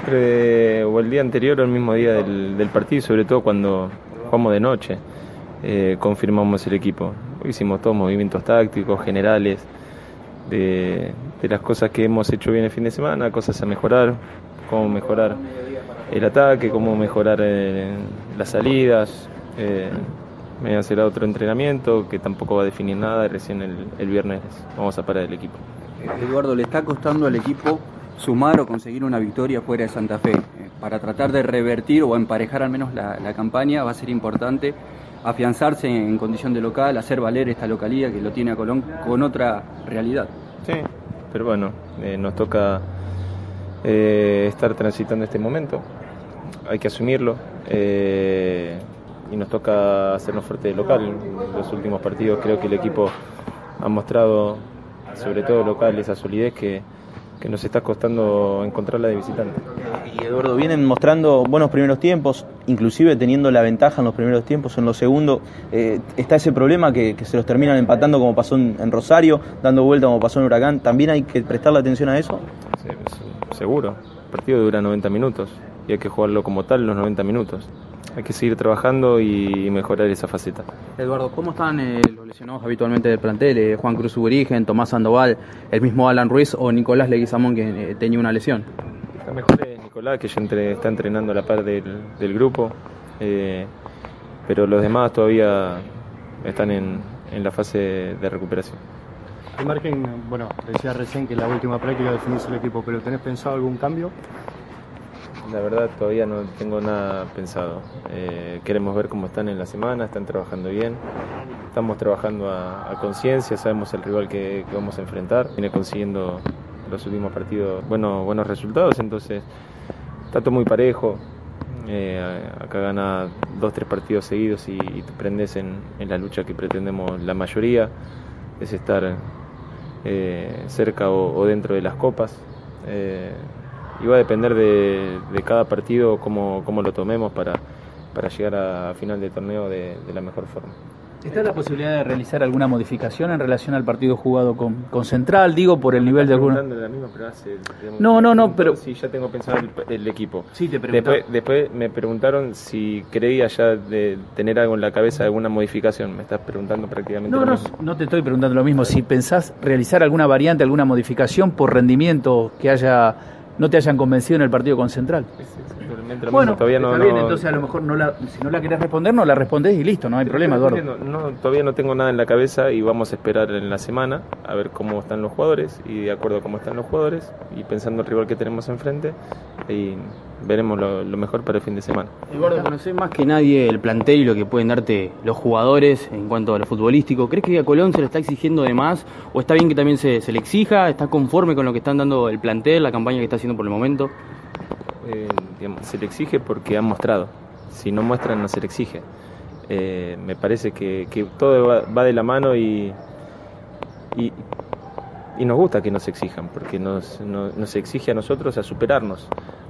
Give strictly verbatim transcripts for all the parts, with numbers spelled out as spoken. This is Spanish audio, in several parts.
siempre, o el día anterior o el mismo día del, del partido, sobre todo cuando jugamos de noche, eh, confirmamos el equipo. Hicimos todos movimientos tácticos, generales, de, de las cosas que hemos hecho bien el fin de semana, cosas a mejorar, cómo mejorar el ataque, cómo mejorar eh, las salidas. Eh, me será otro entrenamiento que tampoco va a definir nada y recién el, el viernes vamos a parar el equipo. Eduardo, ¿le está costando al equipo sumar o conseguir una victoria fuera de Santa Fe? Eh, para tratar de revertir o emparejar al menos la, la campaña va a ser importante afianzarse en condición de local, hacer valer esta localía que lo tiene a Colón con otra realidad. Sí, pero bueno, eh, nos toca eh, estar transitando este momento, hay que asumirlo eh, y nos toca hacernos fuerte de local. En los últimos partidos creo que el equipo ha mostrado, sobre todo local, esa solidez que, que nos está costando encontrarla de visitante. Y Eduardo, vienen mostrando buenos primeros tiempos, inclusive teniendo la ventaja en los primeros tiempos, en los segundos eh, está ese problema que, que se los terminan empatando como pasó en, en Rosario, dando vuelta como pasó en Huracán. ¿También hay que prestarle atención a eso? Sí, seguro, el partido dura noventa minutos y hay que jugarlo como tal los noventa minutos. Hay que seguir trabajando y mejorar esa faceta. Eduardo, ¿cómo están eh, los lesionados habitualmente del plantel? Eh, Juan Cruz Uberigen, Tomás Sandoval, el mismo Alan Ruiz o Nicolás Leguizamón, que eh, tenía una lesión. Está mejor es Nicolás, que ya entre, está entrenando a la par del, del grupo, eh, pero los demás todavía están en, en la fase de recuperación. Al margen, bueno, decía recién que la última práctica definís el equipo, pero ¿tenés pensado algún cambio? La verdad todavía no tengo nada pensado. Eh, queremos ver cómo están en la semana, están trabajando bien. Estamos trabajando a, a conciencia, sabemos el rival que, que vamos a enfrentar. Viene consiguiendo los últimos partidos bueno, buenos resultados, entonces está todo muy parejo. Eh, acá gana dos, tres partidos seguidos y, y te prendes en, en la lucha que pretendemos la mayoría, es estar eh, cerca o, o dentro de las copas. Eh, y va a depender de, de cada partido cómo, cómo lo tomemos para, para llegar a final de torneo de, de la mejor forma. ¿Está la posibilidad de realizar alguna modificación en relación al partido jugado con, con Central? Digo, por el nivel de alguna... La misma, pero hace, digamos, no, no, no, pero... Sí, ya tengo pensado el, el equipo. Sí, te preguntaron. Después, después me preguntaron si creía ya de tener algo en la cabeza, alguna modificación. Me estás preguntando prácticamente no, lo no, mismo. No te estoy preguntando lo mismo. Si pensás realizar alguna variante, alguna modificación por rendimiento que haya... no te hayan convencido en el partido con Central. Sí, sí, sí, bueno, todavía no, está bien, no, entonces a lo mejor no la, si no la querés responder, no la respondés y listo, no hay problema, Eduardo. No, todavía no tengo nada en la cabeza y vamos a esperar en la semana a ver cómo están los jugadores y de acuerdo a cómo están los jugadores y pensando el rival que tenemos enfrente y veremos lo, lo mejor para el fin de semana. Eduardo, conocés más que nadie el plantel y lo que pueden darte los jugadores en cuanto a lo futbolístico. ¿Crees que a Colón se le está exigiendo de más o está bien que también se, se le exija? ¿Está conforme con lo que están dando el plantel, la campaña que está haciendo por el momento? Eh, digamos, se le exige porque han mostrado. Si no muestran, no se le exige. Eh, me parece que, que todo va, va de la mano y, y, y nos gusta que nos exijan, porque nos, nos, nos exige a nosotros a superarnos,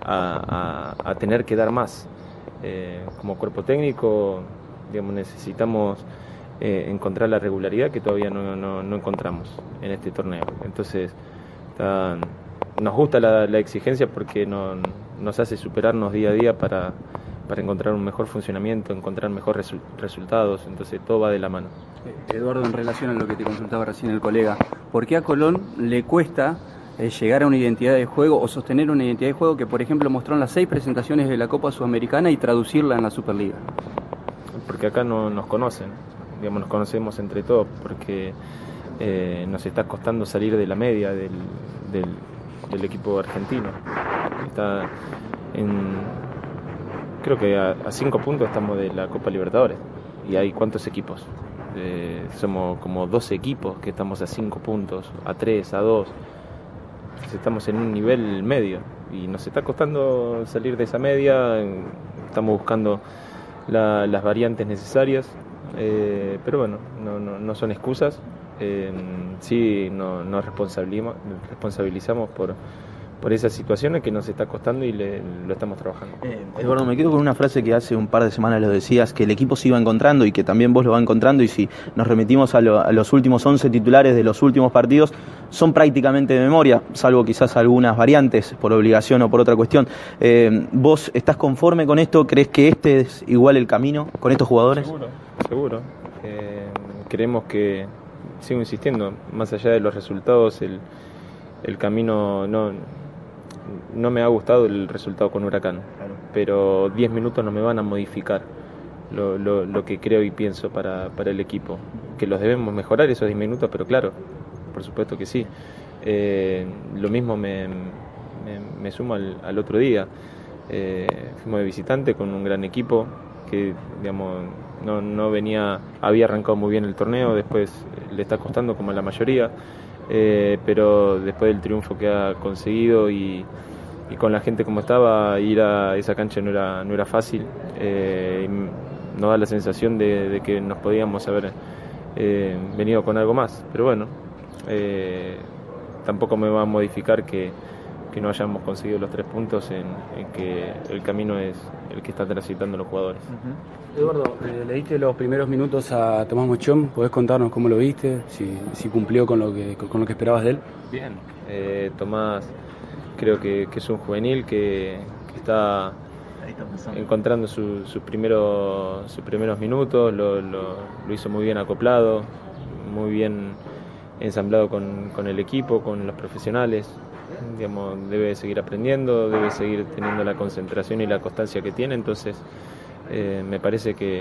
a, a, a tener que dar más. Eh, como cuerpo técnico, digamos, necesitamos eh, encontrar la regularidad que todavía no, no, no encontramos en este torneo. Entonces, está, nos gusta la, la exigencia porque no, nos hace superarnos día a día para, para encontrar un mejor funcionamiento, encontrar mejores resu- resultados, entonces todo va de la mano. Eduardo, en relación a lo que te consultaba recién el colega, ¿por qué a Colón le cuesta eh, llegar a una identidad de juego o sostener una identidad de juego que, por ejemplo, mostró en las seis presentaciones de la Copa Sudamericana y traducirla en la Superliga? Porque acá no nos conocen, digamos, nos conocemos entre todos, porque eh, nos está costando salir de la media del, del del equipo argentino. Está en, creo que a, a cinco puntos estamos de la Copa Libertadores y hay cuántos equipos, eh, somos como doce equipos que estamos a cinco puntos, a tres, a dos. Entonces estamos en un nivel medio y nos está costando salir de esa media. Estamos buscando la, las variantes necesarias, eh, pero bueno, no, no, no son excusas. Eh, sí, no, nos responsabilizamos, responsabilizamos por, por esas situaciones que nos está costando y le, lo estamos trabajando. Eh, Eduardo, me quedo con una frase que hace un par de semanas lo decías, que el equipo se iba encontrando y que también vos lo vas encontrando, y si nos remitimos a, lo, a los últimos once titulares de los últimos partidos, son prácticamente de memoria, salvo quizás algunas variantes por obligación o por otra cuestión. Eh, ¿Vos estás conforme con esto? ¿Crees que este es igual el camino con estos jugadores? Seguro, seguro. Eh, creemos que, sigo insistiendo, más allá de los resultados, el, el camino no... No me ha gustado el resultado con Huracán, claro, pero diez minutos no me van a modificar lo, lo, lo que creo y pienso para, para el equipo. Que los debemos mejorar esos diez minutos, pero claro, por supuesto que sí. Eh, lo mismo me, me, me sumo al, al otro día. Eh, fuimos de visitante con un gran equipo que, digamos, no, no venía, había arrancado muy bien el torneo, después le está costando como a la mayoría. Eh, pero después del triunfo que ha conseguido y, y con la gente como estaba, ir a esa cancha no era, no era fácil. Eh, nos da la sensación de, de que nos podíamos haber eh, venido con algo más, pero bueno, eh, tampoco me va a modificar que, que no hayamos conseguido los tres puntos en, en que el camino es el que están transitando los jugadores. Uh-huh. Eduardo, eh, le diste los primeros minutos a Tomás Mochón, ¿podés contarnos cómo lo viste? Si, si cumplió con lo que con lo que esperabas de él. Bien, eh, Tomás creo que, que es un juvenil que, que está encontrando su, sus primeros sus primeros minutos, lo, lo, lo hizo muy bien acoplado, muy bien ensamblado con, con el equipo, con los profesionales. Digamos, debe seguir aprendiendo, debe seguir teniendo la concentración y la constancia que tiene, entonces eh, me parece que,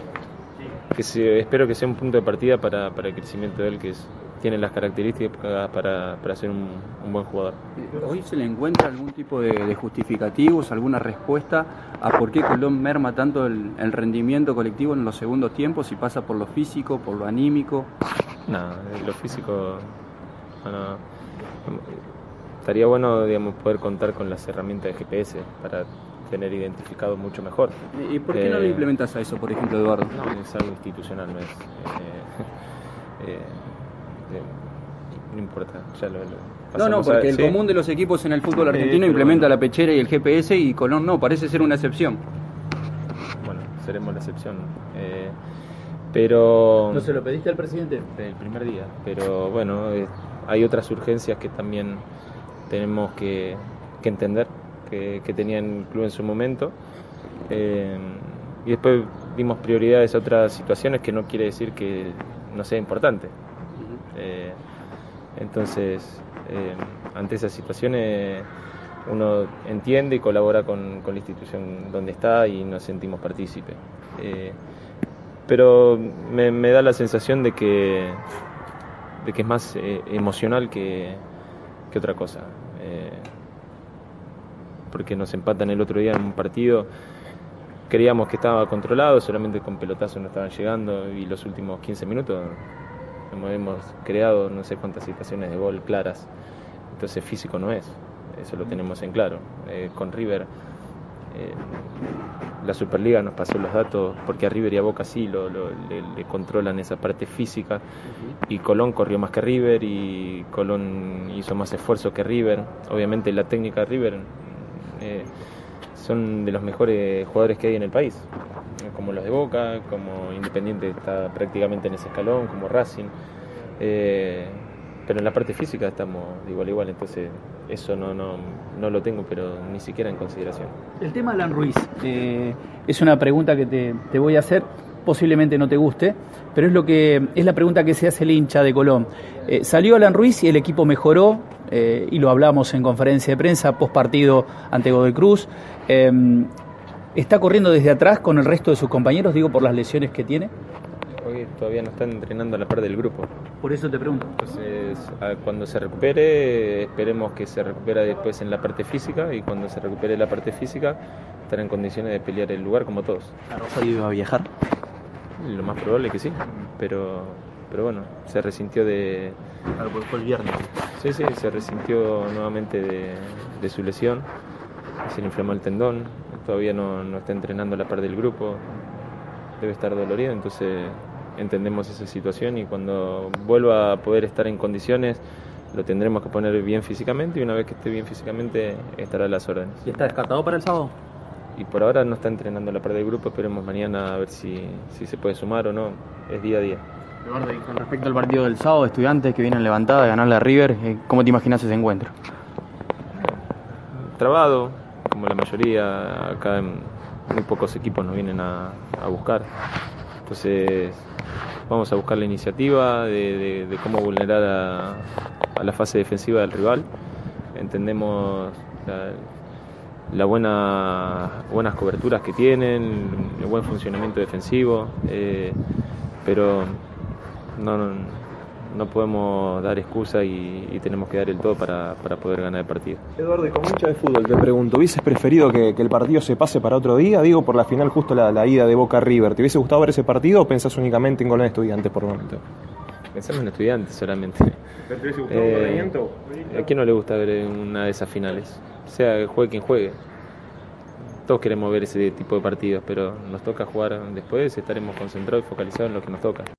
que se, espero que sea un punto de partida para, para el crecimiento de él, que es, tiene las características para, para ser un, un buen jugador. ¿Hoy se le encuentra algún tipo de, de justificativos, alguna respuesta a por qué Colón merma tanto el, el rendimiento colectivo en los segundos tiempos, si pasa por lo físico, por lo anímico? No, lo físico no, no. Estaría bueno, digamos, poder contar con las herramientas de G P S para tener identificado mucho mejor. ¿Y por qué eh, no le implementas a eso, por ejemplo, Eduardo? No, es algo institucional, no es... Eh, eh, eh, no importa, ya lo... lo no, no, porque a, el ¿sí? común de los equipos en el fútbol argentino eh, implementa bueno. la pechera y el G P S, y Colón no, parece ser una excepción. Bueno, seremos la excepción. Eh, pero... ¿No se lo pediste al presidente? El primer día, pero bueno, eh, hay otras urgencias que también tenemos que, que entender que, que tenía el club en su momento, eh, y después dimos prioridades a otras situaciones, que no quiere decir que no sea importante. Eh, entonces eh, ante esas situaciones uno entiende y colabora con, con la institución donde está y nos sentimos partícipes, eh, pero me, me da la sensación de que de que es más eh, emocional que que otra cosa, eh, porque nos empatan el otro día en un partido, creíamos que estaba controlado, solamente con pelotazos no estaban llegando, y los últimos quince minutos hemos creado no sé cuántas situaciones de gol claras, entonces físico no es, eso lo tenemos en claro. Eh, con River, eh, la Superliga nos pasó los datos, porque a River y a Boca sí lo, lo, le, le controlan esa parte física, y Colón corrió más que River, y Colón hizo más esfuerzo que River. Obviamente la técnica de River eh, son de los mejores jugadores que hay en el país, como los de Boca, como Independiente está prácticamente en ese escalón, como Racing, eh, pero en la parte física estamos de igual a igual, entonces eso no, no, no lo tengo, pero ni siquiera en consideración. El tema de Alan Ruiz, eh, es una pregunta que te, te voy a hacer, posiblemente no te guste, pero es lo que es la pregunta que se hace el hincha de Colón. Eh, salió Alan Ruiz y el equipo mejoró, eh, y lo hablamos en conferencia de prensa post partido ante Godoy Cruz. Eh, ¿Está corriendo desde atrás con el resto de sus compañeros, digo, por las lesiones que tiene? Hoy todavía no están entrenando a la par del grupo. Por eso te pregunto. Entonces, cuando se recupere, esperemos que se recupere después en la parte física, y cuando se recupere la parte física, estará en condiciones de pelear el lugar como todos. ¿A Rosario iba a viajar? Lo más probable es que sí, pero, pero bueno, se resintió de... Claro, porque fue el viernes. Sí, sí, se resintió nuevamente de, de su lesión, se le inflamó el tendón, todavía no, no está entrenando a la par del grupo, debe estar dolorido, entonces entendemos esa situación, y cuando vuelva a poder estar en condiciones lo tendremos que poner bien físicamente y una vez que esté bien físicamente estará a las órdenes. ¿Y está descartado para el sábado? Y por ahora no está entrenando la parte del grupo, esperemos mañana a ver si, si se puede sumar o no, es día a día. Eduardo, y con respecto al partido del sábado, Estudiantes que vienen levantada de ganarle a River, ¿cómo te imaginas ese encuentro? Trabado, como la mayoría, acá en muy pocos equipos nos vienen a, a buscar. Entonces vamos a buscar la iniciativa de, de, de cómo vulnerar a, a la fase defensiva del rival. Entendemos la, la buena, buenas coberturas que tienen, el buen funcionamiento defensivo, eh, pero no, no, no podemos dar excusa y, y tenemos que dar el todo para, para poder ganar el partido. Eduardo, y como hincha de fútbol te pregunto, ¿hubieses preferido que, que el partido se pase para otro día? Digo, por la final justo la, la ida de Boca River. ¿Te hubiese gustado ver ese partido o pensás únicamente en Colón Estudiantes por el momento? Pensamos en Estudiantes solamente. ¿Te hubiese gustado eh, un rendimiento? ¿A quién no le gusta ver una de esas finales? Sea juegue quien juegue. Todos queremos ver ese tipo de partidos, pero nos toca jugar después, estaremos concentrados y focalizados en lo que nos toca.